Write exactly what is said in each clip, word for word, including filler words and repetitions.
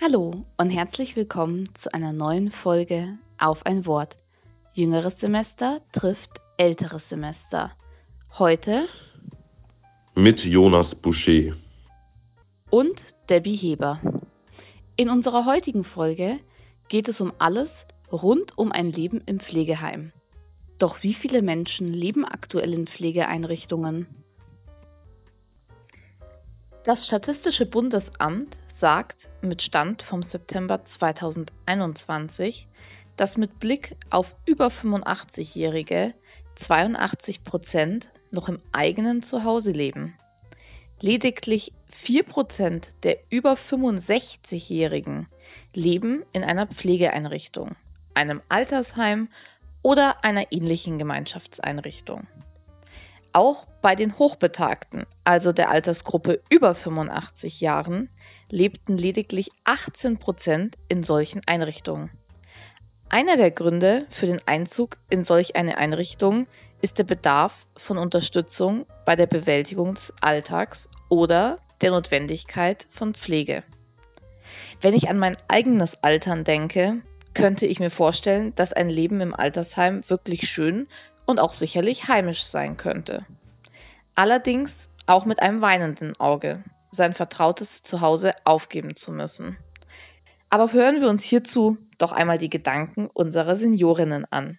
Hallo und herzlich willkommen zu einer neuen Folge Auf ein Wort. Jüngeres Semester trifft älteres Semester. Heute mit Jonas Boucher und Debbie Heber. In unserer heutigen Folge geht es um alles rund um ein Leben im Pflegeheim. Doch wie viele Menschen leben aktuell in Pflegeeinrichtungen? Das Statistische Bundesamt sagt mit Stand vom September zweitausendeinundzwanzig, dass mit Blick auf über fünfundachtzig-Jährige zweiundachtzig Prozent noch im eigenen Zuhause leben. Lediglich vier Prozent der über fünfundsechzig-Jährigen leben in einer Pflegeeinrichtung, einem Altersheim oder einer ähnlichen Gemeinschaftseinrichtung. Auch bei den Hochbetagten, also der Altersgruppe über fünfundachtzig Jahren, lebten lediglich achtzehn Prozent in solchen Einrichtungen. Einer der Gründe für den Einzug in solch eine Einrichtung ist der Bedarf von Unterstützung bei der Bewältigung des Alltags oder der Notwendigkeit von Pflege. Wenn ich an mein eigenes Altern denke, könnte ich mir vorstellen, dass ein Leben im Altersheim wirklich schön und auch sicherlich heimisch sein könnte. Allerdings auch mit einem weinenden Auge, sein vertrautes Zuhause aufgeben zu müssen. Aber hören wir uns hierzu doch einmal die Gedanken unserer Seniorinnen an.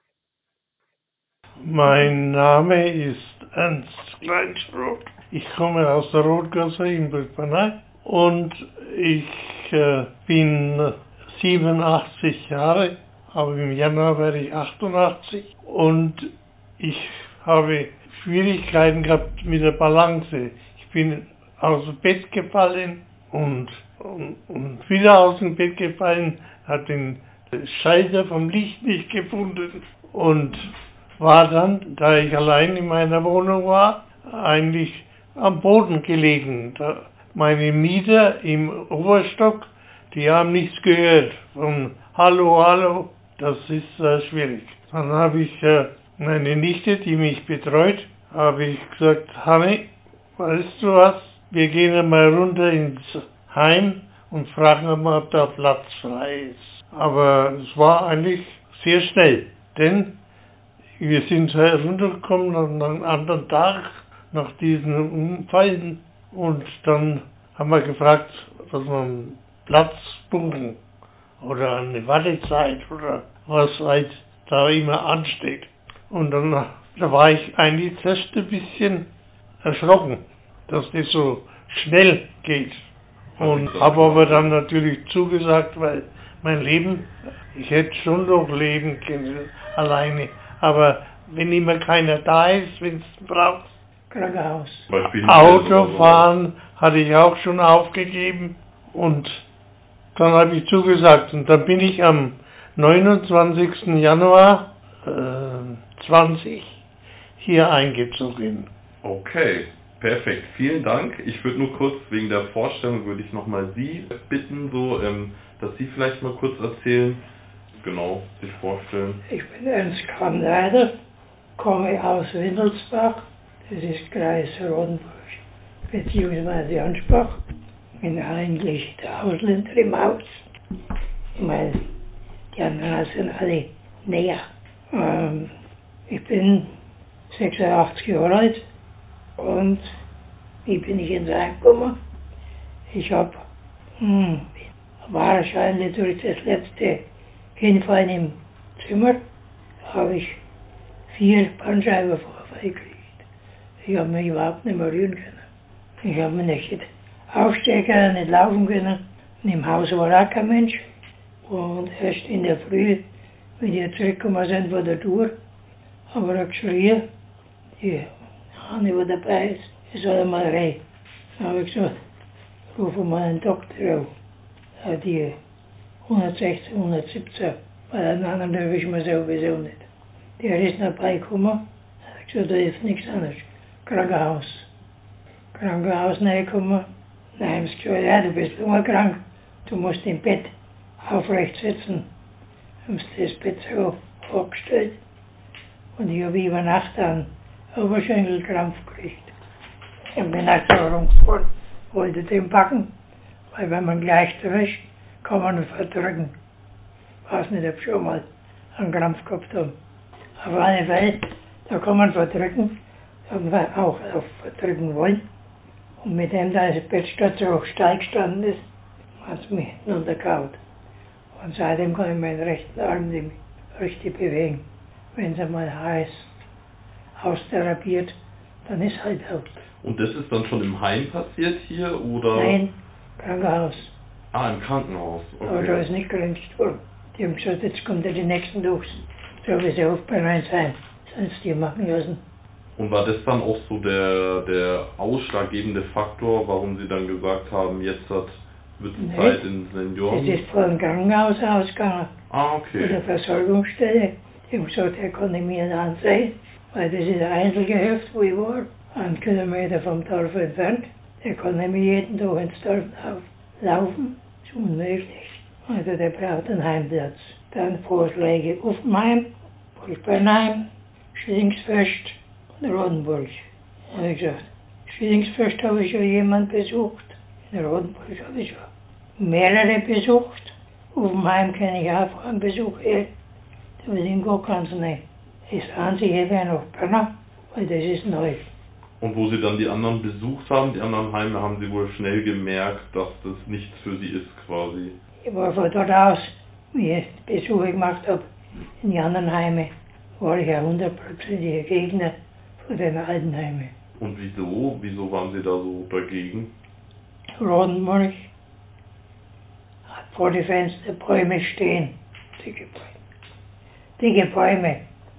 Mein Name ist Ernst Kleinschroth. Ich komme aus der Rotgasse in Böckmanay und ich äh, bin siebenundachtzig Jahre, aber im Januar werde ich achtundachtzig und ich habe Schwierigkeiten gehabt mit der Balance. Ich bin aus dem Bett gefallen und, und, und wieder aus dem Bett gefallen, habe den Schalter vom Licht nicht gefunden und war dann, da ich allein in meiner Wohnung war, eigentlich am Boden gelegen. Da meine Mieter im Oberstock, die haben nichts gehört von Hallo, Hallo, das ist äh, schwierig. Dann habe ich äh, meine Nichte, die mich betreut, habe ich gesagt, Hanni, weißt du was, wir gehen einmal runter ins Heim und fragen mal, ob da Platz frei ist. Aber es war eigentlich sehr schnell, denn wir sind heruntergekommen an einem anderen Tag nach diesen Unfällen und dann haben wir gefragt, dass wir einen Platz buchen oder eine Wartezeit oder was halt da immer ansteht. Und dann da war ich eigentlich zuerst ein bisschen erschrocken, dass das so schnell geht. Und habe aber dann natürlich zugesagt, weil mein Leben, ich hätte schon noch leben können, alleine. Aber wenn immer keiner da ist, wenn es braucht, Krankenhaus. Autofahren hatte ich auch schon aufgegeben und dann habe ich zugesagt. Und dann bin ich am neunundzwanzigsten Januar äh, zwanzig hier eingezogen. Okay, perfekt. Vielen Dank. Ich würde nur kurz wegen der Vorstellung, würde ich nochmal Sie bitten, so, ähm, dass Sie vielleicht mal kurz erzählen, genau, sich vorstellen. Ich bin Ernst Kammleider, komme aus Windelsbach, das ist Kreis Rodenburg, beziehungsweise Ansbach. Bin eigentlich der Ausländer im Haus, weil die anderen sind alle näher. Ähm, ich bin sechsundachtzig Jahre alt und wie bin ich ins Heim gekommen? Ich habe hm, wahrscheinlich durch das letzte Hinfallen im Zimmer habe ich vier Bandscheibenvorfälle gekriegt. Ich habe mich überhaupt nicht mehr rühren können. Ich habe mich nicht aufstehen können, nicht laufen können. Und im Haus war auch kein Mensch. Und erst in der Früh, wenn die zurückgekommen sind von der Tour, haben wir geschrien, die Hanni, die dabei ist, die soll mal rein. Dann habe ich gesagt, rufen wir einen Doktor auf. Die hundertsechzehn, hundertsiebzehn, weil einen anderen erwischen wir sowieso nicht. Der ist noch beigekommen, hat gesagt, da ist nichts anderes. Krankenhaus. Krankenhaus reingekommen, dann haben sie gesagt, ja, du bist lungenkrank, du musst im Bett aufrecht sitzen. Haben sie das Bett so vorgestellt und ich habe über Nacht einen Oberschenkelkrampf gekriegt. Ich bin nach da rumgefahren, wollte den packen, Weil wenn man gleich erwischt, kann man ihn verdrücken. Ich weiß nicht, ob ich schon mal einen Krampf gehabt habe. Auf alle Fälle, da kann man verdrücken, da haben wir auch, auch verdrücken wollen. Und mit dem, da das Bettstatt so steil gestanden ist, hat es mich hinten untergehauen. Und seitdem kann ich meinen rechten Arm nicht richtig bewegen. Wenn es einmal heiß austherapiert, dann ist halt out. Und das ist dann schon im Heim passiert hier, oder? Nein, Krankenhaus. Ah, im Krankenhaus, okay. Aber da ist nicht geröntgt worden. Die haben gesagt, jetzt kommt er die nächsten Durchs. So habe ich sie auf bei Rheinsheim. Sonst die machen lassen. Und war das dann auch so der, der ausschlaggebende Faktor, warum Sie dann gesagt haben, jetzt hat, wird es Nee. Zeit in Senioren? Das ist vor dem Krankenhaus ausgegangen. Ah, Bei der okay. Versorgungsstelle. Die haben gesagt, er kann ich mir dann ansehen. Weil das ist ein Einzelgehöft, wo ich war. Einen Kilometer vom Dorf entfernt. Der kann nämlich jeden Tag ins Dorf laufen. Das ist unmöglich. Also der braucht einen Heimplatz. Dann Vorschläge Uffenheim, Burgbernheim, Schillingsfest und Rodenburg. Und ich gesagt, Schillingsfest habe ich schon jemand besucht. In Rodenburg habe ich schon mehrere besucht. Uffenheim kenne ich auch von einem Besuch her. Da will ich gar ganz nicht. Das einzige wäre noch Bernau, weil das ist neu. Und wo Sie dann die anderen besucht haben, die anderen Heime, haben Sie wohl schnell gemerkt, dass das nichts für Sie ist quasi. Ich war von dort aus, wie ich Besuche gemacht habe, in die anderen Heime, war ich ein hundertprozentiger Gegner von den alten Heimen. Und wieso? Wieso waren Sie da so dagegen? Rodenburg hat vor die Fenster Bäume stehen, dicke Bäume. Dicke Bäume.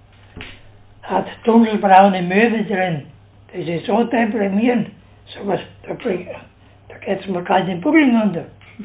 Hat dunkelbraune Möbel drin. Das ist so deprimierend. So was, da, bring, da geht's mir kalt den Buckel runter.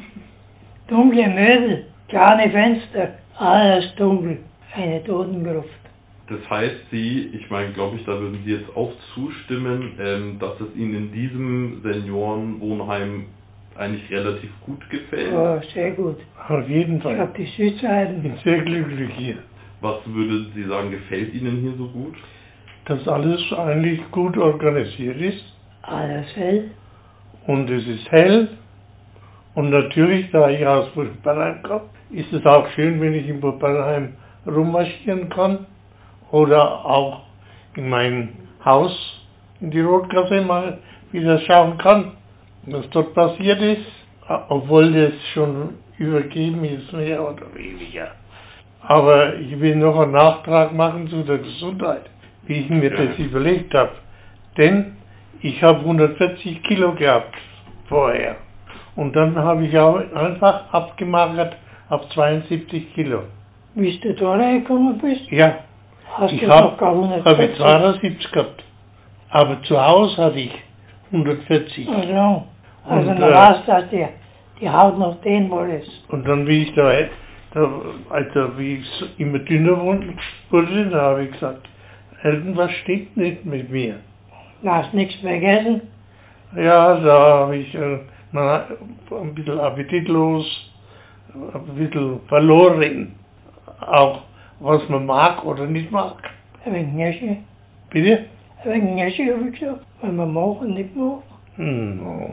Dunkle Möbel, kleine Fenster, alles dunkel. Eine Totengruft. Das heißt, Sie, ich meine, glaube ich, da würden Sie jetzt auch zustimmen, ähm, dass es Ihnen in diesem Seniorenwohnheim eigentlich relativ gut gefällt. Ja, sehr gut. Auf jeden Ich Fall. habe die Ich Südseiten. bin sehr glücklich hier. Was würden Sie sagen, gefällt Ihnen hier so gut? Dass alles eigentlich gut organisiert ist Alles hell. und es ist hell. Und natürlich, da ich aus Burgbernheim komme, ist es auch schön, wenn ich in Burgbernheim rummarschieren kann oder auch in mein Haus in die Rotgasse mal wieder schauen kann, was dort passiert ist, obwohl das schon übergeben ist, mehr oder weniger. Aber ich will noch einen Nachtrag machen zu der Gesundheit, wie ich mir das überlegt habe. Denn ich habe hundertvierzig Kilo gehabt vorher. Und dann habe ich auch einfach abgemagert auf zweiundsiebzig Kilo. Wie du da reingekommen bist, Ja, hast ich du doch gar habe hab hundertvierzig. zweiundsiebzig gehabt. Aber zu Hause hatte ich hundertvierzig. Also, also Und, dann äh, weißt du, dass die, die Haut noch den wolltest. Und dann, wie ich da, da also wie ich so immer dünner wurde, da habe ich gesagt, irgendwas stimmt nicht mit mir. Du hast nichts mehr gegessen. Ja, da habe ich äh, na, ein bisschen appetitlos, ein bisschen verloren. Auch was man mag oder nicht mag. Ein wenig Nüsse. Bitte? Ein wenig Nüsse, habe ich gesagt. Wenn man mag und nicht mag. Hm, no.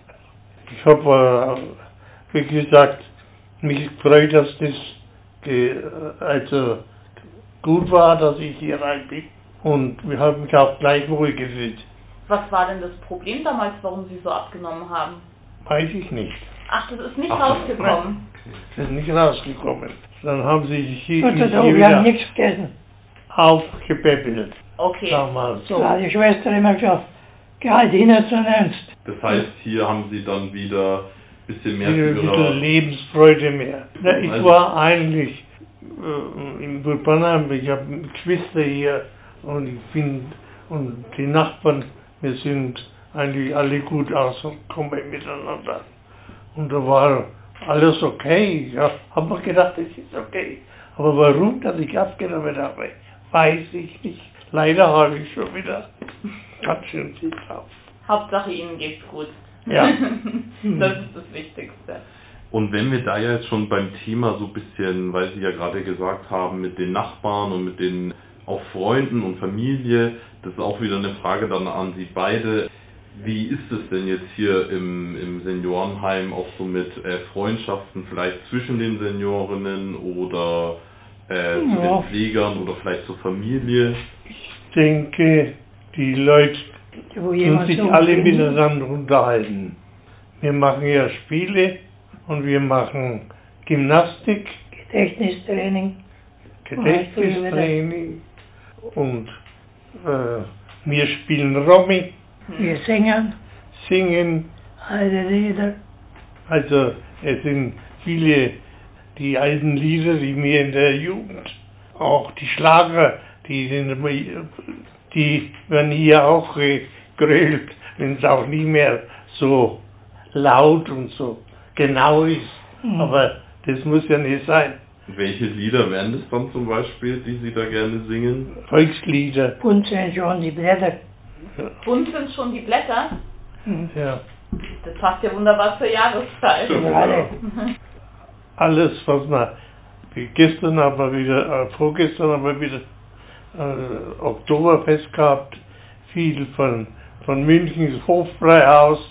Ich habe, äh, wie gesagt, mich gefreut, dass das ge, also gut war, dass ich hier rein bin. Und wir haben mich auch gleich wohl gefühlt. Was war denn das Problem damals, warum Sie so abgenommen haben? Weiß ich nicht. Ach, das ist nicht Ach, rausgekommen. Das ist nicht rausgekommen. Dann haben sie sich hier, Und hier da, wir wieder haben nichts gegessen. aufgepäppelt. Okay. Sag mal so. Da hat die Schwester immer gesagt, geh halt hin zu ernst. Das heißt, hier haben Sie dann wieder ein bisschen mehr Wieder ein zu bisschen Ihrer... Lebensfreude mehr. Na, ich Also- war eigentlich äh, in Burgbernheim, ich habe Geschwister hier und ich finde, und die Nachbarn, wir sind eigentlich alle gut ausgekommen miteinander. Und da war alles okay. Ja, hab mir gedacht, es ist okay. Aber warum, dass ich abgenommen habe, weiß ich nicht. Leider habe ich schon wieder ganz schön viel drauf. Hauptsache Ihnen geht's gut. Ja. Das ist das Wichtigste. Und wenn wir da ja jetzt schon beim Thema so ein bisschen, weil Sie ja gerade gesagt haben, mit den Nachbarn und mit den auch Freunden und Familie, das ist auch wieder eine Frage dann an Sie beide. Wie ist es denn jetzt hier im, im Seniorenheim auch so mit äh, Freundschaften vielleicht zwischen den Seniorinnen oder äh, zu Ja. den Pflegern oder vielleicht zur Familie? Ich denke, die Leute Wo tun jemand sich so alle kennt. miteinander unterhalten. Wir machen ja Spiele und wir machen Gymnastik, Gedächtnistraining. Gedächtnistraining und äh, wir spielen Romy, Wir singen singen. alte Lieder. Also es sind viele die alten Lieder, die mir in der Jugend, auch die Schlager, die sind immer, die werden hier auch gegrölt, wenn es auch nicht mehr so laut und so genau ist. Mhm. Aber das muss ja nicht sein. Welche Lieder wären das dann zum Beispiel, die Sie da gerne singen? Volkslieder. Bunt sind schon die Blätter. Bunt sind schon die Blätter. Mhm. Ja. Das passt ja wunderbar zur Jahreszeit. Stimmt. Gerade. Alles, was man, wie gestern haben wir wieder, äh, vorgestern haben wir wieder äh, Oktoberfest gehabt, viel von, von Münchens Hofbräuhaus.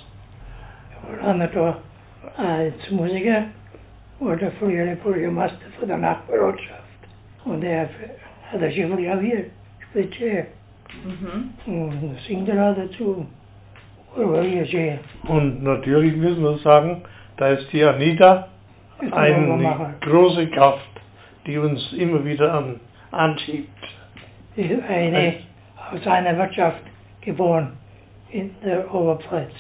Da haben wir da als Musiker, war der frühere Bürgermeister von der Nachbarschaft. Und der hat das immer Klavier, spielt schön. Mhm. Und singt er auch dazu. Aber hier schön. Und natürlich müssen wir sagen, da ist die Anita Das kann man eine machen. große Kraft, die uns immer wieder an, anschiebt. Die ist eine aus einer Wirtschaft geboren in der Oberpfalz.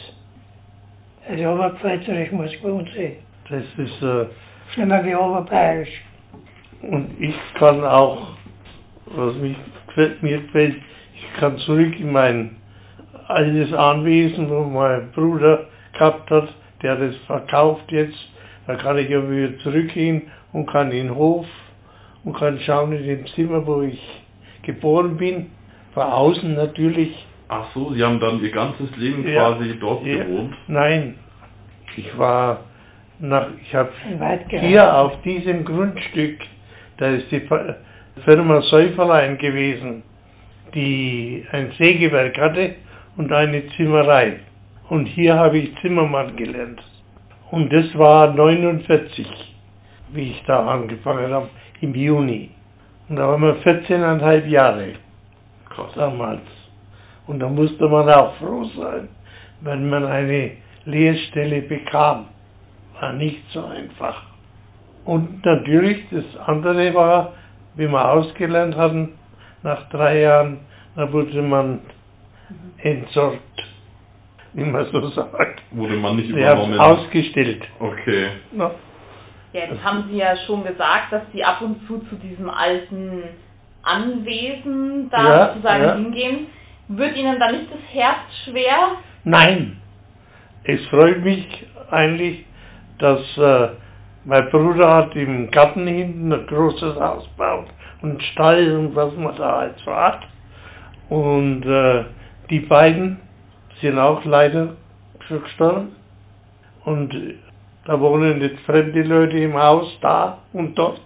Also Oberpfälzerisch muss bei uns sein. Das ist, äh, Schlimmer wie Oberbayerisch. und ich kann auch, was mich gefällt, mir gefällt, ich kann zurück in mein altes Anwesen, wo mein Bruder gehabt hat, der das verkauft jetzt. Da kann ich ja wieder zurückgehen und kann in den Hof und kann schauen in dem Zimmer, wo ich geboren bin. Von außen natürlich. Ach so, Sie haben dann Ihr ganzes Leben Ja. quasi dort Ja, gewohnt? nein, ich war nach, ich habe Ein Weitgehend. hier auf diesem Grundstück, da ist die Firma Säuferlein gewesen, die ein Sägewerk hatte und eine Zimmerei. Und hier habe ich Zimmermann gelernt. Und das war neunundvierzig, wie ich da angefangen habe, im Juni. Und da waren wir vierzehneinhalb Jahre Krass. damals. Und da musste man auch froh sein, wenn man eine Lehrstelle bekam. War nicht so einfach. Und natürlich, das andere war, wie wir ausgelernt hatten, nach drei Jahren, da wurde man entsorgt, wie man so sagt. Wurde man nicht Sie haben übernommen? ausgestellt. Okay. Na, Ja, jetzt haben Sie ja schon gesagt, dass Sie ab und zu zu diesem alten Anwesen da Ja, sozusagen ja. hingehen. Wird Ihnen da nicht das Herz schwer? nein, es freut mich eigentlich, dass äh, mein Bruder hat im Garten hinten ein großes Haus gebaut und Stall und was man da halt so hat. Und äh, die beiden sind auch leider schon gestorben. Und äh, da wohnen jetzt fremde Leute im Haus, da und dort.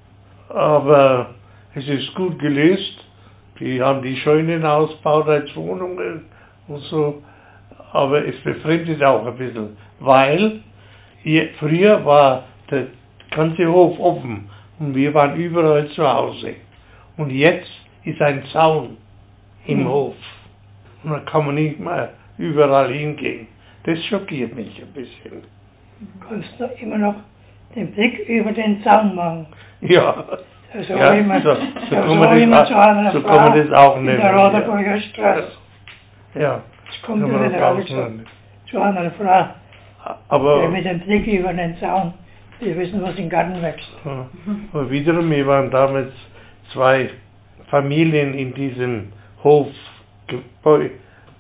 Aber es ist gut gelöst. Die haben die Scheunen ausgebaut als Wohnungen und so. Aber es befremdet auch ein bisschen, weil hier, früher war der ganze Hof offen und wir waren überall zu Hause. Und jetzt ist ein Zaun im Mhm. Hof. Und da kann man nicht mehr überall hingehen. Das schockiert mich ein bisschen. Du kannst noch immer noch den Blick über den Zaun machen. Ja, Also ja immer, so, so, also kann man immer das, zu einer so Frau kann man das auch in nennen. der Ja. Roderburger Straße. Ja, Jetzt kommt kann er man wieder das auch alles nennen. zu einer Frau, der Aber, mit dem Blick über den Zaun, wir wissen, was im Garten wächst. ja, aber wiederum, wir waren damals zwei Familien in diesem Hofgebäude.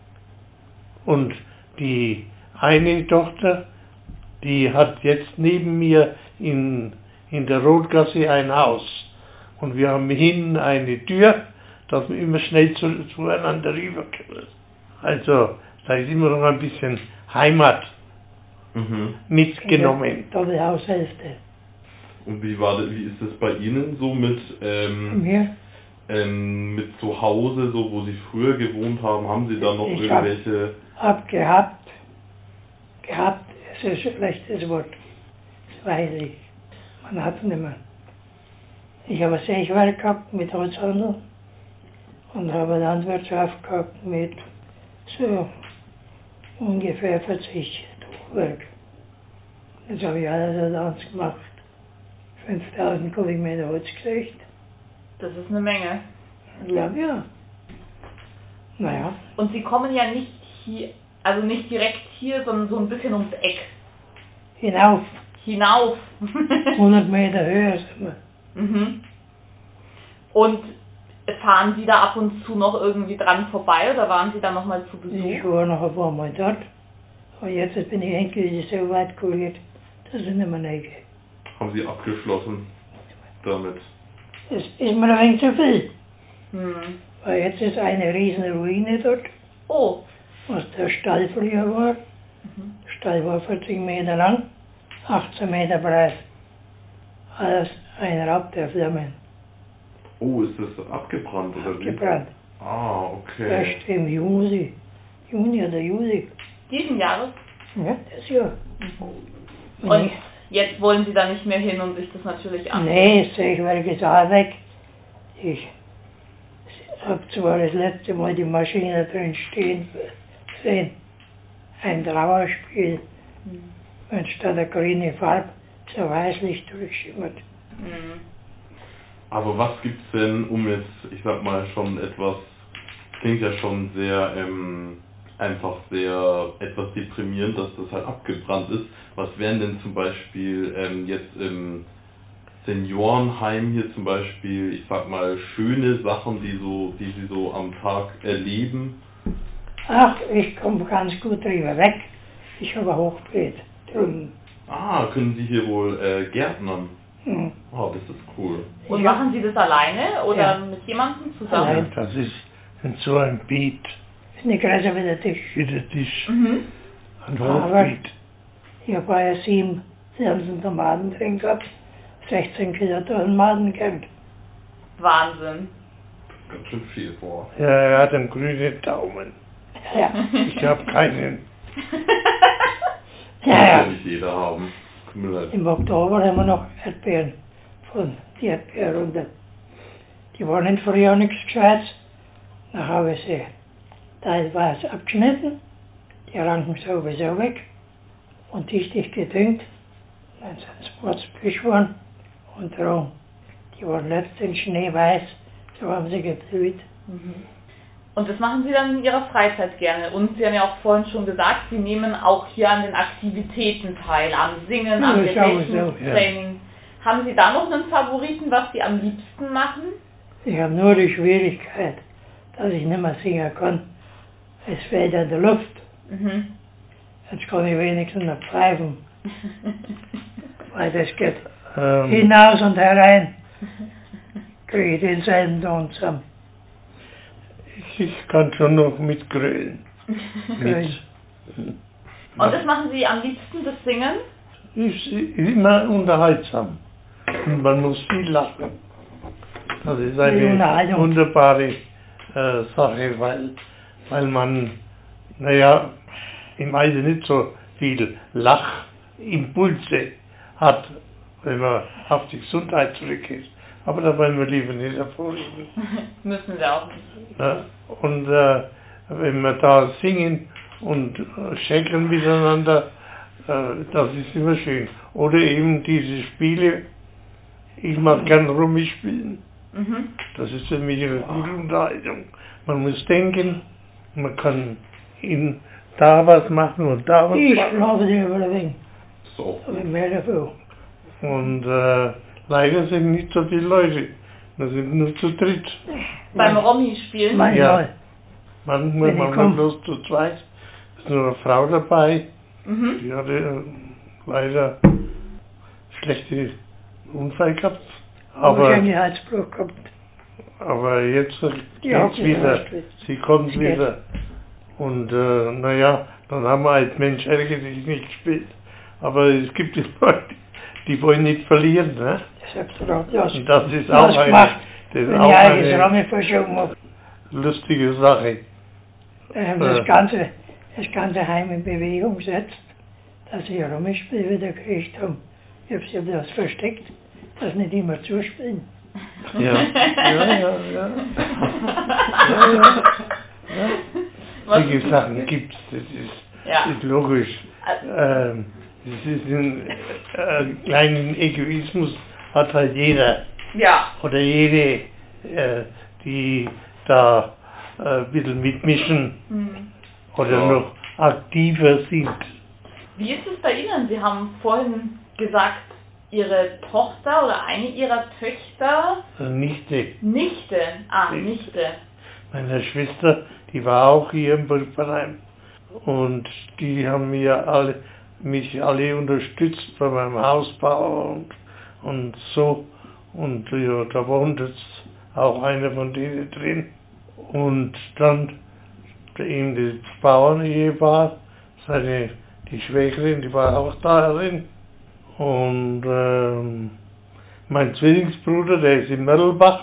Und die eine Tochter, die hat jetzt neben mir in, in der Rotgasse ein Haus. Und wir haben hinten eine Tür, dass wir immer schnell zu, zueinander rüber können. Also, da ist immer noch ein bisschen Heimat Mhm. mitgenommen. Doppelhaushälfte. Und wie war das, wie ist das bei Ihnen so mit, Bei ähm, mir, ähm, mit zu Hause, so wo Sie früher gewohnt haben, haben Sie da noch ich irgendwelche... Hab, hab gehabt, gehabt, es ist ein schlechtes Wort, das weiß ich, man hat nicht mehr. Ich habe ein Sägewerk gehabt mit Holzhandel und habe eine Landwirtschaft gehabt mit so ungefähr vierzig Tuchwerk. Das habe ich alles anders gemacht. fünftausend Kubikmeter Holz gekriegt. Das ist eine Menge. Ich glaube, ja. Naja. Und Sie kommen ja nicht hier, also nicht direkt hier, sondern so ein bisschen ums Eck. Hinauf. Hinauf. hundert Meter höher sind wir. Mhm. Und fahren Sie da ab und zu noch irgendwie dran vorbei oder waren Sie da nochmal zu Besuch? Ich war noch ein paar Mal dort. Aber jetzt bin ich endgültig so weit kuriert, dass ich nicht mehr reingehe. Haben Sie abgeschlossen damit? Es ist mir ein wenig zu viel. Hm. Weil jetzt ist eine riesen Ruine dort, Oh. was der Stall früher war. Mhm. Der Stall war vierzig Meter lang, achtzehn Meter breit. Alles ein Raub der Flammen. Oh, ist das abgebrannt oder wie? Gebrannt. Ah, okay. Erst im Juni. Juni oder Juli. Diesen Jahres? Ja, das Jahr. Und jetzt wollen Sie da nicht mehr hin und sich das natürlich anschauen? Nee, das Sägewerk ist auch weg. Ich habe zwar das letzte Mal die Maschine drin stehen gesehen. Ein Trauerspiel. Mhm. Und statt der grüne Farbe so weißlich durchschimmert. Mhm. Aber was gibt's denn, um jetzt, ich sag mal, schon etwas, klingt ja schon sehr, ähm, einfach sehr, etwas deprimierend, dass das halt abgebrannt ist. Was wären denn zum Beispiel ähm, jetzt im Seniorenheim hier zum Beispiel, ich sag mal, schöne Sachen, die so, die Sie so am Tag erleben? Ach, ich komme ganz gut drüber weg. Ich habe ein Hochbeet drüben. Ah, können Sie hier wohl äh, gärtnern? Hm. Oh, das ist cool. Und Ja. machen Sie das alleine oder Ja. mit jemandem zusammen? Allein. Das ist in so ein Beet, Ist nicht größer wie der Tisch. wie der Tisch, Mhm. ein Aber- Hochbeet. Ich habe ja sieben Fersen Tomaten drin gehabt, sechzehn Kilo Tomaten gehabt. Wahnsinn. Ganz schön viel, boah. Ja, er hat einen grünen Daumen. Ja, Ich habe keinen. ja, Das ja. kann nicht jeder haben. Tut mir leid. Im Oktober haben wir noch Erdbeeren von die Erdbeeren runter. Die waren im Frühjahr nichts Gescheites. Dann habe ich sie teilweise abgeschnitten, die Ranken sowieso weg und dichtig gedüngt. Dann sind es Mordsbüsch geworden und darum. Die waren letztens schneeweiß, so haben sie geblüht. Mhm. Und das machen Sie dann in Ihrer Freizeit gerne. Und Sie haben ja auch vorhin schon gesagt, Sie nehmen auch hier an den Aktivitäten teil, am Singen, Ja, am das sowieso, Gedächtnistraining. Haben Sie da noch einen Favoriten, was Sie am liebsten machen? Ich habe nur die Schwierigkeit, dass ich nicht mehr singen kann. Es fehlt an der Luft. Mhm. Jetzt kann ich wenigstens noch pfeifen, weil das geht Ähm, hinaus und herein. Kriege ich denselben Ton zusammen. ich kann schon noch mitgrölen. Mit, Und das machen Sie am liebsten, das Singen? ist immer unterhaltsam. Und man muss viel lachen. Das ist Die eine Unterhaltung. wunderbare äh, Sache, weil, weil man, naja, im Alter nicht so viel Lachimpulse hat, wenn man auf die Gesundheit zurückgeht. Aber da wollen wir lieber nicht hervorheben. Müssen Sie auch nicht. Ja, und äh, wenn wir da singen und äh, schäkeln miteinander, äh, das ist immer schön. Oder eben diese Spiele, ich mag gern Rummi spielen. Mhm. Das ist für mich eine gute Unterhaltung. Man muss denken, man kann in da was machen und da was Ich machen. schlafe nicht über den Weg. Das ist auch Aber gut. mehr dafür. Und äh, leider sind nicht so viele Leute. Wir sind nur zu dritt. Beim Romy spielen? Manchmal. Manchmal Wenn ich machen wir komm. bloß zu zweit. Ist nur eine Frau dabei. Mhm. Die hatte äh, leider schlechte Unfall gehabt. Aber Aber, ich habe Herzbruch gehabt. aber jetzt äh, Ja, geht's wieder. okay. Sie kommt Es geht. wieder. Und äh, naja, dann haben wir als Mensch ärgerlich nicht gespielt. Aber es gibt die Leute, die wollen nicht verlieren. Ne? Das habt ihr doch bloß, Und das ist bloß auch eine gemacht, Das ist wenn auch ich eigenes eine Ramme verschoben habe. lustige Sache. Da haben Äh. das ganze, das ganze Heim in Bewegung gesetzt, dass sie Rammelspiel wieder gekriegt haben. Ich habe sie das versteckt, dass nicht immer zuspielen. Ja, ja, ja, ja. ja, ja. ja. Solche Sachen gibt es, das ist, Ja. ist logisch. Ähm, das ist ein äh, kleinen Egoismus hat halt jeder Ja. oder jede, äh, die da äh, ein bisschen mitmischen Hm. oder Ja. noch aktiver sind. Wie ist es bei Ihnen? Sie haben vorhin gesagt, Ihre Tochter oder eine Ihrer Töchter, Also Nichte Nichte, ah, Nichte. Nichte. meiner Schwester, die war auch hier im Burgverein und die haben mir alle, mich alle unterstützt bei meinem Hausbau und, und so und ja, da wohnt jetzt auch einer von denen drin und dann eben das Bauernehepaar, seine, die Schwägerin, die war auch darin und ähm, mein Zwillingsbruder, der ist in Merlbach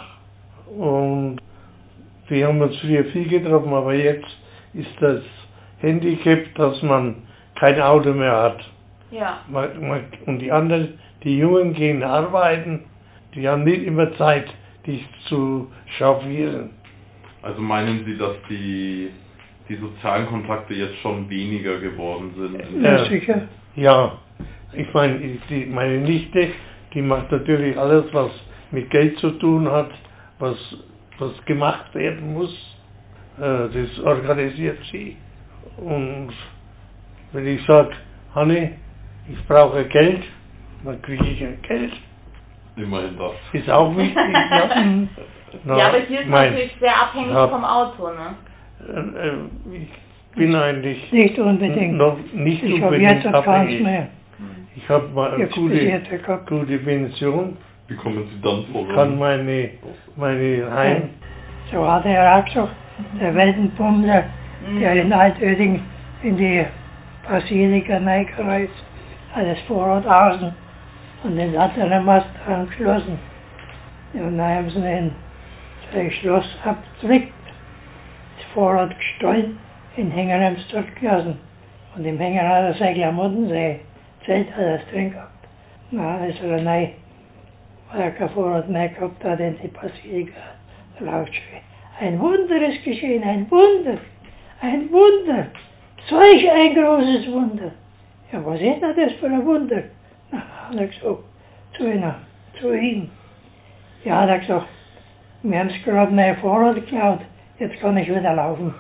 und wir haben uns früher viel getroffen, aber jetzt ist das Handicap, dass man kein Auto mehr hat. Ja. Man, man, und die anderen, die Jungen gehen arbeiten, die haben nicht immer Zeit, dich zu chauffieren. Also meinen Sie, dass die, die sozialen Kontakte jetzt schon weniger geworden sind? Ja. Ja, sicher. Ja, ich meine, ich- die, meine Nichte, die macht natürlich alles, was mit Geld zu tun hat, was, was gemacht werden muss. Äh, das organisiert sie. Und wenn ich sage, Hanni, ich brauche Geld, dann kriege ich ein Geld. Immerhin das. Ist auch wichtig, ja. Na, Ja, aber hier ist mein, natürlich sehr abhängig hab- vom Auto, ne? äh, äh, ich bin eigentlich Nicht unbedingt. noch nicht Ich habe unbedingt jetzt keins abhängig. mehr. Ich habe mal Ich eine habe bis gute, jetzt gehabt. gute Pension, Wie kommen Sie dann voran? kann meine, meine Heim, So hat er auch gesagt, der Weltenbummler, der in Altötting in die Basilika reingereist, hat das Vorrat außen und den anderen Mast angeschlossen. Und dann haben sie ihn sein Schloss abgedrückt, das Vorrat gestohlen, den Hänger haben sie dort gelassen. Und im Hänger hat er seine Klamotten, sein Zelt hat er drin gehabt. Na, ist er rein, weil er kein Vorrat mehr gehabt hat, in die Basilika rausgeschrien. Ein Wunder ist geschehen, ein Wunder, ein Wunder, solch ein großes Wunder. Ja, was ist denn das für ein Wunder? Na, hat er gesagt, zu ihm, zu ihm. Ja, hat er gesagt, wir haben es gerade mein Vorrat geklaut, jetzt kann ich wieder laufen.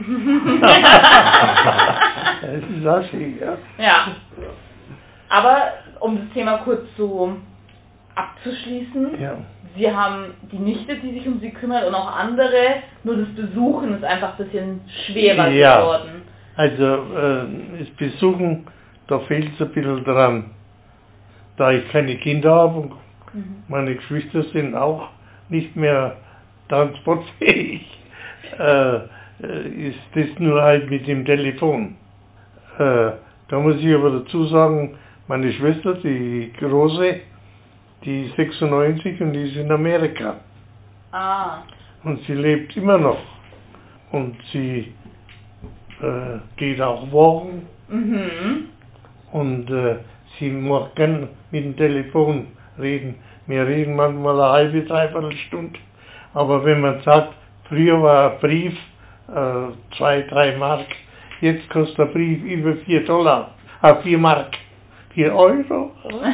das ist das, ja. Ja. Aber um das Thema kurz so abzuschließen, ja. Sie haben die Nichte, die sich um Sie kümmert und auch andere, nur das Besuchen ist einfach ein bisschen schwerer Ja. geworden. Also äh, das Besuchen, da fehlt es ein bisschen dran. Da ich keine Kinder habe und Mhm. meine Geschwister sind auch nicht mehr transportfähig, äh, äh, ist das nur halt mit dem Telefon. Äh, da muss ich aber dazu sagen, meine Schwester, die Große, die ist sechsundneunzig und die ist in Amerika. Ah. Und sie lebt immer noch. Und sie äh, geht auch Wochen Mhm. und äh, sie mag gern mit dem Telefon reden. Wir reden manchmal eine halbe, dreiviertel Stunde. Aber wenn man sagt, früher war ein Brief äh, zwei, drei Mark, jetzt kostet ein Brief über vier Dollar, äh, vier Mark, vier Euro.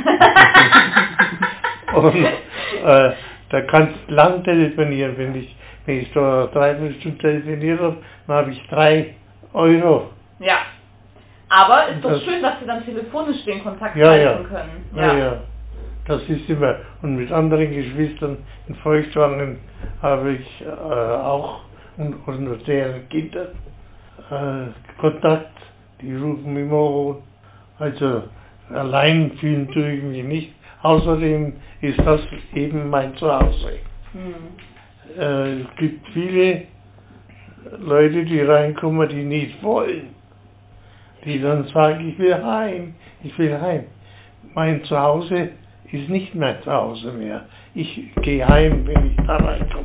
Und äh, da kannst du lang telefonieren, wenn ich, wenn ich da dreiviertel Stunde telefoniert habe, dann habe ich drei Euro. Ja. Aber ist doch Das- schön, dass Sie dann telefonisch den Kontakt Ja, ja. halten können. Ja, ja. Das ist immer. Und mit anderen Geschwistern in Feuchtwangen habe ich äh, auch und, und deren Kinder äh, Kontakt. Die rufen immer an. Also allein fühlen tue ich mich nicht. Außerdem ist das eben mein Zuhause. Hm. Äh, es gibt viele Leute, die reinkommen, die nicht wollen. Die dann sagen, ich will heim, ich will heim. Mein Zuhause ist nicht mein Zuhause mehr. ich gehe heim, wenn ich da reinkomme.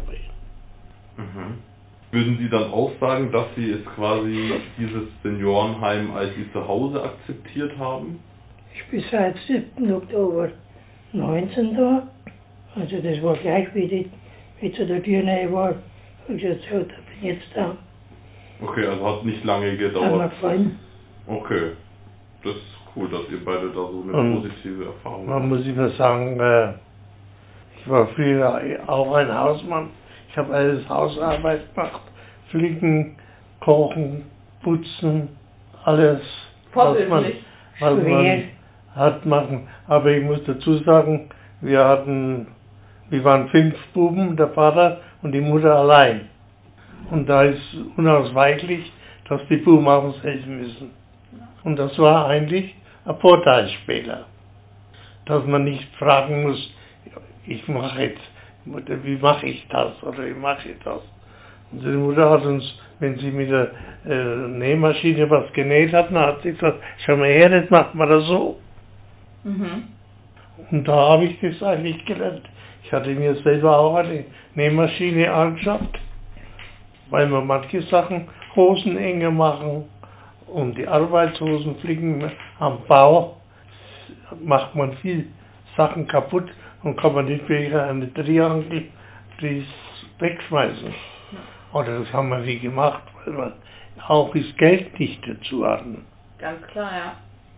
Mhm. Würden Sie dann auch sagen, dass Sie es quasi dieses Seniorenheim als Ihr Zuhause akzeptiert haben? Ich bin seit siebten Oktober neunzehn da. Also das war gleich, wie, die, wie zu der Tür rein war. Und ich gesagt, so, da bin ich jetzt da. Okay, also hat nicht lange Hat mir gedauert. gefallen. Okay, das ist cool, dass ihr beide da so eine Und positive Erfahrung Man habt. muss immer sagen, äh, ich war früher auch ein Hausmann. Ich habe alles Hausarbeit gemacht. Flicken, kochen, putzen, alles, was man, Vorbildlich. was man Schwer. hat machen. Aber ich muss dazu sagen, wir hatten, wir waren fünf Buben, der Vater und die Mutter allein. Und da ist unausweichlich, dass die Buben auch uns helfen müssen. Und das war eigentlich ein Vorteil später. Dass man nicht fragen muss, ich mache jetzt, Mutter, wie mache ich das oder wie mache ich das. Und die Mutter hat uns, wenn sie mit der äh, Nähmaschine was genäht hat, dann hat sie gesagt, schau mal her, jetzt macht man das so. Mhm. Und da habe ich das eigentlich gelernt. Ich hatte mir selber auch eine Nähmaschine angeschafft, weil man manche Sachen Hosen enger machen und die Arbeitshosen flicken am Bau, macht man viel Sachen kaputt und kann man nicht wegen einer Triangel das wegschmeißen. Oder das haben wir wie gemacht, weil wir auch das Geld nicht dazu hatten. Ganz klar, ja.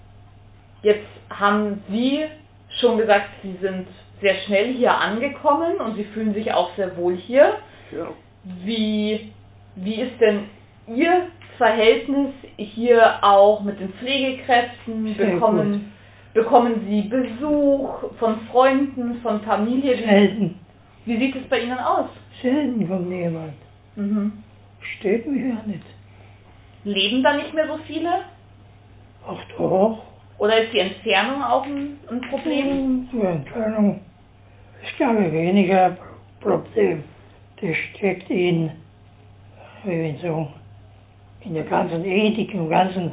Jetzt haben Sie schon gesagt, Sie sind sehr schnell hier angekommen und Sie fühlen sich auch sehr wohl hier. Ja. Wie, wie ist denn Ihr Verhältnis hier auch mit den Pflegekräften? Sehr Bekommen, bekommen Sie Besuch von Freunden, von Familie? Wie, Selten. wie sieht es bei Ihnen aus? Selten kommt jemand. Mhm. Steht mich ja nicht. Leben da nicht mehr so viele? Ach doch. Oder ist die Entfernung auch ein, ein Problem? Die Entfernung ist, glaube ich, weniger ein Problem. Das steckt in, wie will ich sagen, in der ganzen Ethik, im ganzen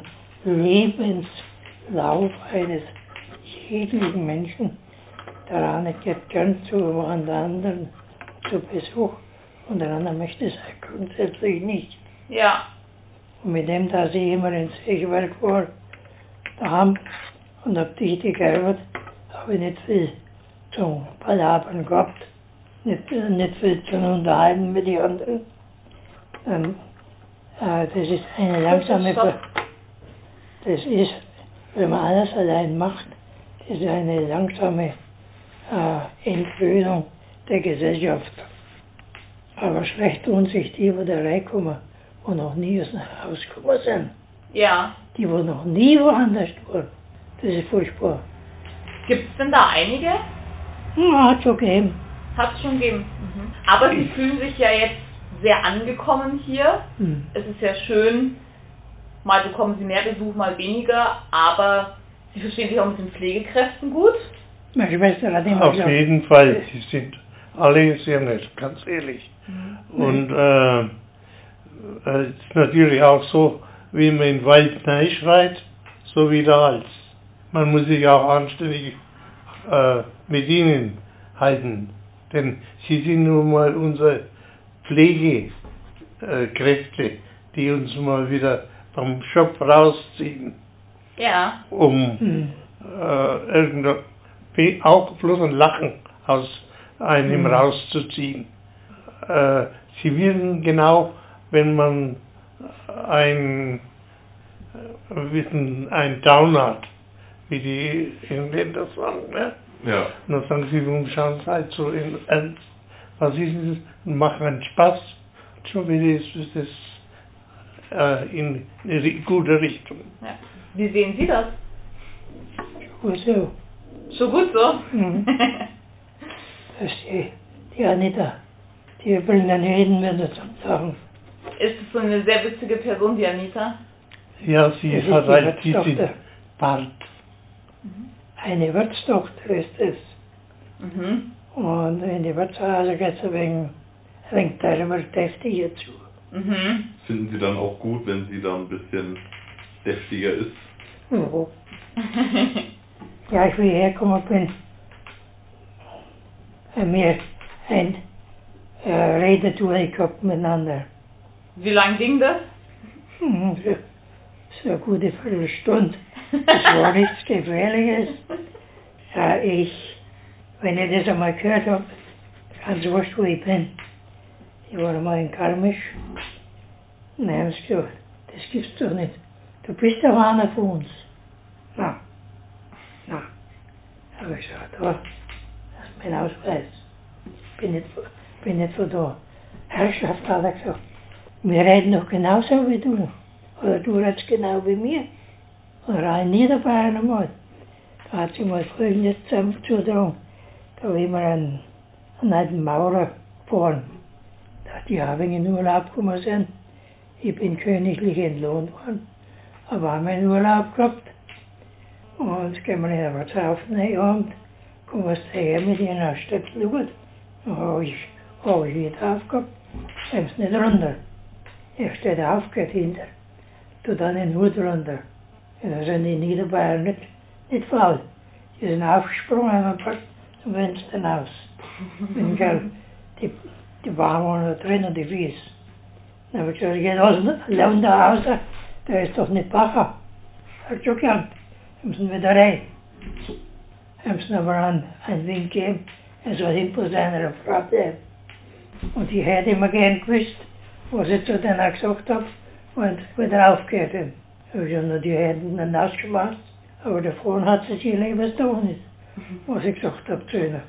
Lebenslauf eines jeglichen Menschen. Der eine geht gern zu einem anderen zu Besuch und der andere möchte es grundsätzlich nicht. Ja. Und mit dem, dass ich immer ins Sägewerk war, daheim und hab Dichte gearbeitet, habe ich nicht viel zum Palabern gehabt, nicht, nicht viel zum Unterhalten mit den anderen. Ähm, äh, das ist eine langsame, Stopp. das ist, wenn man alles allein macht, das ist eine langsame äh, Entwöhnung der Gesellschaft. Aber schlecht tun sich die, die da reinkommen, die noch nie aus dem Haus gekommen sind. Ja. Die, die noch nie woanders waren. Das ist furchtbar. Gibt es denn da einige? Ja, hat schon gegeben. Hat es schon gegeben. Mhm. Aber Sie fühlen sich ja jetzt sehr angekommen hier. Hm. Es ist ja schön, mal bekommen Sie mehr Besuch, mal weniger, aber Sie verstehen sich auch mit den Pflegekräften gut. Meine Schwester hat immer Auf gesagt, jeden Fall, sie sind alle sehr nett, ganz ehrlich. Mhm. Und äh, es ist natürlich auch so, wie man in den Wald schreit, so wie der Hals. Man muss sich auch anständig äh, mit ihnen halten, denn sie sind nun mal unsere Pflegekräfte, die uns mal wieder vom Shop rausziehen, Ja. um hm. äh, irgendein, auch bloß ein Lachen aus einem Mhm. rauszuziehen. Äh, sie wissen genau, wenn man ein Wissen ein Down hat, wie die Engländer sagen, ne? Ja. Und dann sagen sie, warum schauen Sie halt so in ernst? Was ist es? Und machen einen Spaß. Schon wieder ist es äh, in eine gute Richtung. Ja. Wie sehen Sie das? Gut so. Schon gut so? Mhm. Das ist die, die Anita, die will dann reden, wenn das sagen. Ist es so eine sehr witzige Person, die Anita? Ja, sie Das ist hat die halt diesen Wirtstochter. Bart. Eine Wirtstochter ist es. Mhm. Und in die Wirtshause geht es ein wenig, ein wenig darüber deftiger zu. Mhm. Finden Sie dann auch gut, wenn sie dann ein bisschen deftiger ist? Ja. Ja, ich wie ich hergekommen bin, haben wir ein äh, Redetour gehabt miteinander. Wie lang ging das? Hm, so, so eine gute Viertelstunde. Das war nichts Gefährliches. Ja, ich, wenn ich das einmal gehört habe, ganz wurscht, wo ich bin. Ich war einmal in Garmisch. Und dann haben sie gesagt, das gibt's doch nicht. Du bist doch einer von uns. Na, na. Habe ich gesagt, da, das ist mein Ausweis. Ich bin nicht, bin nicht von da. Herrschaft, hat er gesagt, wir reden doch genauso wie du. Oder du redest genau wie mir. Oder in Niederbayern einmal. Da hat sie mal Folgendes zusammengetragen. Da haben wir einen, einen alten Maurer gefahren. Da die Habing in Urlaub gekommen sind. Ich bin königlich entlohnt worden. Aber haben wir einen Urlaub gehabt. Und jetzt gehen wir nicht einmal saufen heute Abend. Kommen wir daher mit ihnen ein Stück Blut. Dann habe ich, hab ich wieder aufgehabt. Haben sie nicht runter. Er steht auf, geht hinter. Tut dann den Hut runter. Ja, da sind die Niederbayern nicht, nicht faul. Die sind aufgesprungen, haben gepackt zum Fenster hinaus. Und gell, die, die waren noch drin und die Wies. Dann habe ich gesagt, ich gehe aus, da raus, der ist doch nicht Bacher. Hat schon gehabt. Haben sie ihn wieder rein. Haben sie aber einen, einen Wink gegeben, er soll hinter seiner Frau bleiben. Und ich hätte immer gern gewusst, was ich zu denen gesagt habe, und wieder aufgehört haben. Habe ich noch die Hände dann ausgemacht, aber davon hat sie ihr Leben da nicht, was ich gesagt habe zu ihnen.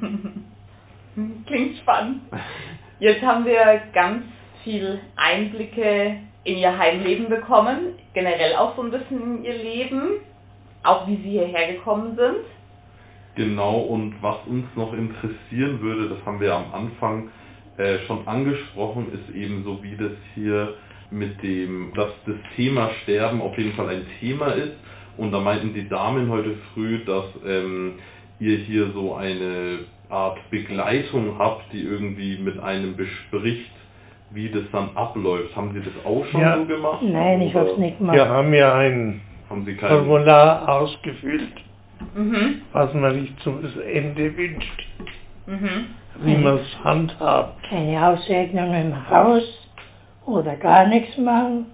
Klingt spannend. Jetzt haben wir ganz viel Einblicke in ihr Heimleben bekommen, generell auch so ein bisschen in ihr Leben, auch wie sie hierher gekommen sind. Genau, und was uns noch interessieren würde, das haben wir am Anfang äh, schon angesprochen, ist eben so, wie das hier mit dem, dass das Thema Sterben auf jeden Fall ein Thema ist. Und da meinten die Damen heute früh, dass ähm, ihr hier so eine Art Begleitung habt, die irgendwie mit einem bespricht, wie das dann abläuft. Haben Sie das auch schon Ja. so gemacht? Nein, ich habe es nicht gemacht. Wir haben ja ein Haben Sie keinen? Formular ausgefüllt, Mhm. was man sich zum Ende wünscht, Mhm. wie man es handhabt. Keine Aussegnung im Haus oder gar nichts machen.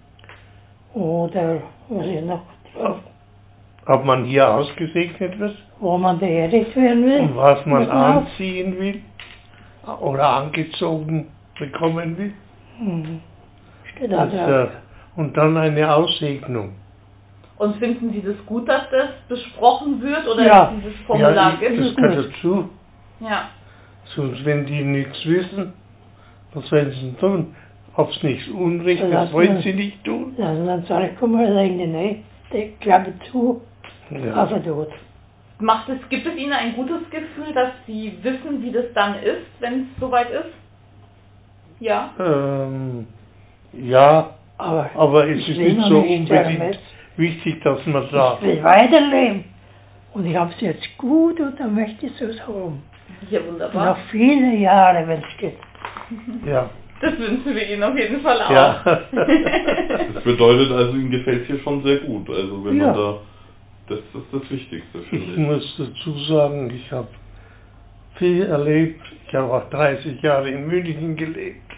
Oder was ist noch drauf, Ob man hier ausgesegnet wird wo man beerdigt werden will. und was man muss man auch- anziehen will oder angezogen bekommen will. Mhm. Steht da Das, drauf. äh, und dann eine Aussegnung. Und finden Sie das gut, dass das besprochen wird oder Ja. dass dieses Formular Ja, ich, gibt? das gehört dazu. Ja. Sonst, wenn die nichts wissen, was werden sie denn tun? Ob es nichts Unrecht Ja, ist, wollen das- sie nicht tun. Also dann zurückkommen und sagen, nee, die Klappe zu, Ja. auf den Tod. Macht es, gibt es Ihnen ein gutes Gefühl, dass Sie wissen, wie das dann ist, wenn es soweit ist? Ja. Ähm, ja, Aber, aber es ich ist will nicht noch so nicht sterben unbedingt jetzt. wichtig, dass man da. Ich will weiterleben. Und ich habe es jetzt gut und dann möchte ich es haben. Ja, Noch wunderbar. viele Jahre, wenn es geht. Ja. Das wünschen wir Ihnen auf jeden Fall auch. Ja. Das bedeutet also, Ihnen gefällt es hier schon sehr gut. Also wenn Ja. man da, das ist das Wichtigste, Ich finde ich. muss dazu sagen, ich habe viel erlebt. Ich habe auch dreißig Jahre in München gelebt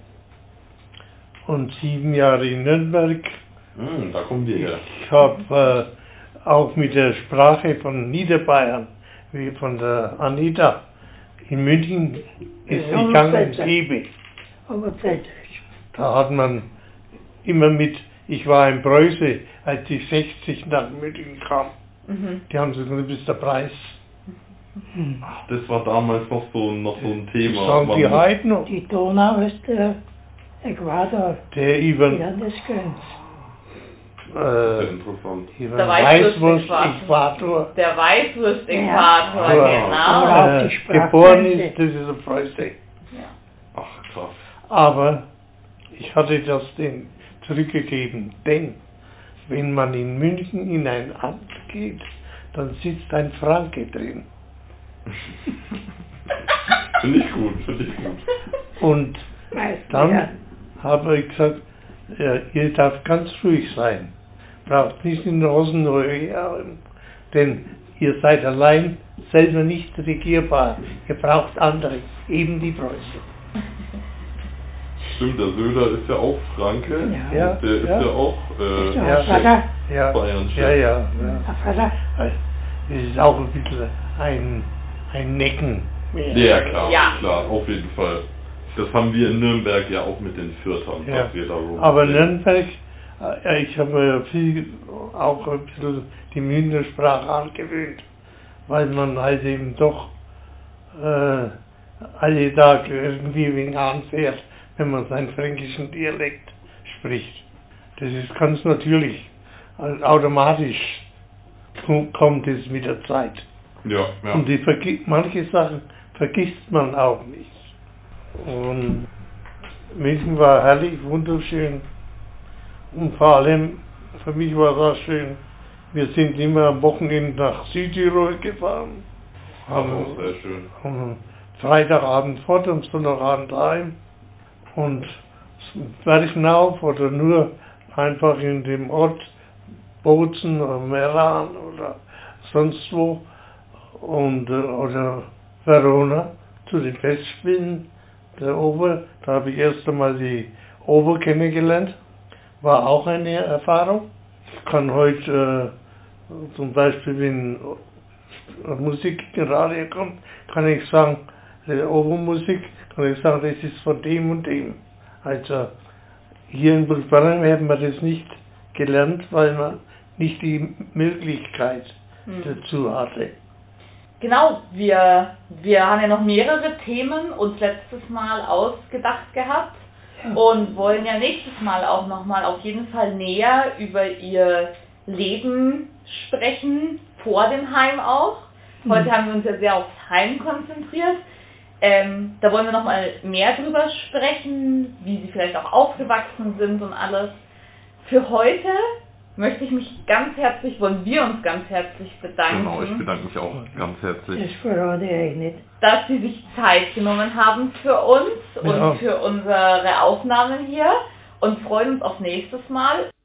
und sieben Jahre in Nürnberg. Hm, da kommen wir her. Ich habe äh, auch mit der Sprache von Niederbayern, wie von der Anita, in München ist Ja, die gang und Pfälzer. gäbe. Aber Pfälzerisch. Da hat man immer mit, ich war in Preuße, als ich sechzig nach München kam. Mhm. Die haben gesagt, du bist der Preis. Hm. Das war damals noch so, noch so ein Thema. Das sagen die Wann- heute noch. Die Donau ist der Äquator, Der die über, Landesgrenze. Sehr äh, interessant. über Der Weißwurst-Äquator Der Weißwurst-Äquator, Ja. genau. Ja. äh, die Sprachgrenze. geboren ist, das ist ein Preuße. Ja. Ach, krass. Aber ich hatte das denen zurückgegeben, denn wenn man in München in ein Amt geht, dann sitzt ein Franke drin. Finde ich gut, finde ich gut. Und Meistens, dann ja. habe ich gesagt, ja, ihr darf ganz ruhig sein. Braucht nicht in Rosenröhre, denn ihr seid allein selber nicht regierbar. Ihr braucht andere, eben die Preußen. Stimmt, der Söder ist ja auch Franke. Ja. Ja, Und der ist ja. ja auch äh, Ist ja Ja. Vater. Ja, Bayern-Chef. ja, ja, ja. Der Vater. Das ist auch ein bisschen ein, ein Necken. Ja, klar, Ja. klar, auf jeden Fall. Das haben wir in Nürnberg ja auch mit den Fürtern, Ja. was wir da rum. Aber Nürnberg, äh, ich habe mir viel auch ein bisschen die Münchner Sprache angewöhnt, weil man halt eben doch äh, alle Tage irgendwie wegen anfährt, wenn man seinen fränkischen Dialekt spricht. Das ist ganz natürlich, also automatisch kommt es mit der Zeit. Ja, ja. Und die vergi- manche Sachen vergisst man auch nicht. Und München war herrlich, wunderschön. Und vor allem, für mich war das auch schön, wir sind immer am Wochenende nach Südtirol gefahren. Das Haben ist sehr schön. am Freitagabend fort und Sonntagabend heim. Und bergauf oder nur einfach in dem Ort Bozen oder Meran oder sonst wo. Und, äh, oder Verona zu den Festspielen der Oper. Da habe ich erst einmal die Oper kennengelernt. War auch eine Erfahrung. Ich kann heute äh, zum Beispiel, wenn Musik im Radio kommt, kann ich sagen, die Opermusik, kann ich sagen, das ist von dem und dem. Also hier in Burgberg haben wir das nicht gelernt, weil man nicht die Möglichkeit Hm. dazu hatte. Genau, wir, wir haben ja noch mehrere Themen uns letztes Mal ausgedacht gehabt und wollen ja nächstes Mal auch nochmal auf jeden Fall näher über ihr Leben sprechen, vor dem Heim auch. Heute Mhm. haben wir uns ja sehr aufs Heim konzentriert. Ähm, da wollen wir nochmal mehr drüber sprechen, wie sie vielleicht auch aufgewachsen sind und alles. Für heute möchte ich mich ganz herzlich, wollen wir uns ganz herzlich bedanken, Genau, ich bedanke mich auch ganz herzlich. Das verrate ich euch nicht. dass sie sich Zeit genommen haben für uns Ja. und für unsere Aufnahmen hier und freuen uns auf nächstes Mal.